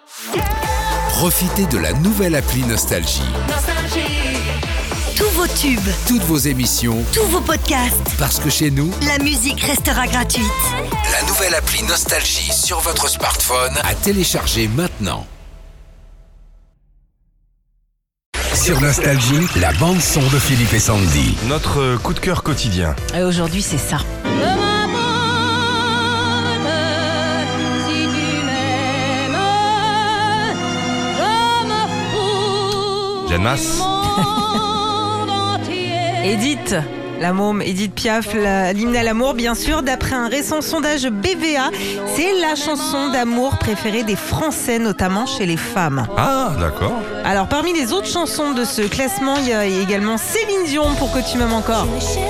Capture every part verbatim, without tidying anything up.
Profitez de la nouvelle appli Nostalgie. Tous vos tubes, Toutes vos émissions, tous vos podcasts, parce que chez nous, la musique restera gratuite. la nouvelle appli Nostalgie sur votre smartphone à télécharger maintenant. Sur Nostalgie, la bande-son de Philippe et Sandy. Notre euh, coup de cœur quotidien. Et aujourd'hui, c'est ça. Jeanne Masse. Edith, la môme, Edith Piaf, la- l'hymne à l'amour, bien sûr. D'après un récent sondage B V A, c'est la chanson d'amour préférée des Français, notamment chez les femmes. Ah, d'accord. Alors, parmi les autres chansons de ce classement, il y a également Céline Dion pour Que tu m'aimes encore.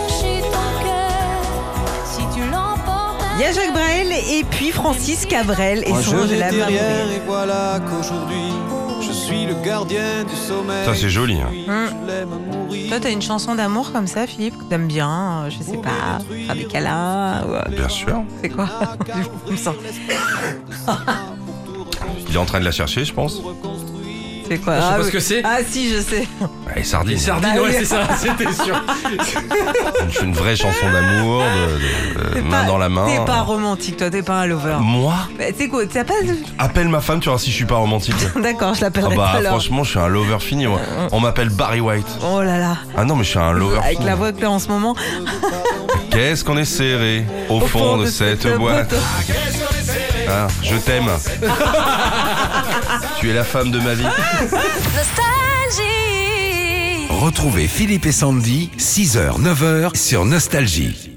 Il y a Jacques Brel et puis Francis Cabrel et Moi son je Je l'aime n'étais à rien mourir. et voilà qu'aujourd'hui je suis le gardien du sommeil. Ça, c'est joli, hein. Hum. Je l'aime à mourir. Toi, t'as une chanson d'amour comme ça, Philippe, que t'aimes bien, euh, je sais pas, faire des câlins ou, euh, Bien sûr. c'est quoi? Je me sens- Il est en train de la chercher, je pense. C'est quoi? Je sais Ah, pas oui. ce que c'est. Ah si, je sais. Allez, sardine. Les sardines, Bah ouais, oui. c'est ça, c'était sûr. Une, une vraie chanson d'amour, de, de- T'es main pas- dans la main. T'es pas romantique, toi, t'es pas un lover. Moi Bah, c'est quoi? T'as pas. Appelle ma femme, tu vois si je suis pas romantique. D'accord, je Ah l'appellerai bah tout à l'heure. franchement, je suis un lover fini, moi. On m'appelle Barry White. Oh là là. Ah non, mais je suis un lover Avec fini. la voix que t'as en ce moment. Qu'est-ce qu'on est serré au, fond, de, cette, boîte. Ah, je t'aime. Tu es la femme de ma vie. Nostalgie. Retrouvez Philippe et Sandy, six heures, neuf heures sur Nostalgie.